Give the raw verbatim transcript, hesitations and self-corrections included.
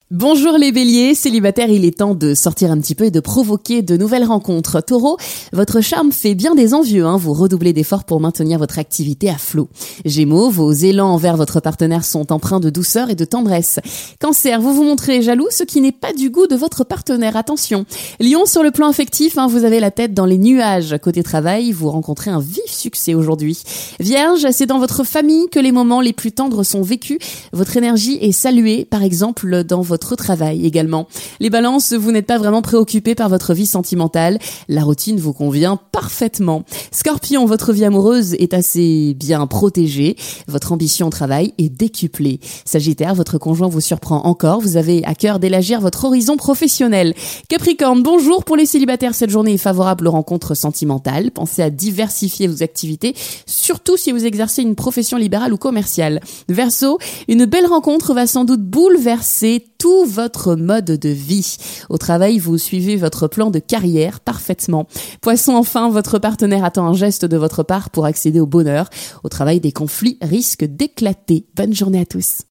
Bonjour les béliers, célibataires, il est temps de sortir un petit peu et de provoquer de nouvelles rencontres. Taureau, votre charme fait bien des envieux, hein, vous redoublez d'efforts pour maintenir votre activité à flot. Gémeaux, vos élans envers votre partenaire sont empreints de douceur et de tendresse. Cancer, vous vous montrez jaloux, ce qui n'est pas du goût de votre partenaire, attention. Lion, sur le plan affectif, hein, vous avez la tête dans les nuages. Côté travail, vous rencontrez un vif succès aujourd'hui. Vierge, c'est dans votre famille que les moments les plus tendres sont vécus. Votre énergie est saluée, par exemple dans votre Votre travail également. Les balances, vous n'êtes pas vraiment préoccupés par votre vie sentimentale. La routine vous convient parfaitement. Scorpion, votre vie amoureuse est assez bien protégée. Votre ambition au travail est décuplée. Sagittaire, votre conjoint vous surprend encore. Vous avez à cœur d'élargir votre horizon professionnel. Capricorne, bonjour. Pour les célibataires, cette journée est favorable aux rencontres sentimentales. Pensez à diversifier vos activités, surtout si vous exercez une profession libérale ou commerciale. Verseau, une belle rencontre va sans doute bouleverser tout votre mode de vie. Au travail, vous suivez votre plan de carrière parfaitement. Poisson, enfin, votre partenaire attend un geste de votre part pour accéder au bonheur. Au travail, des conflits risquent d'éclater. Bonne journée à tous.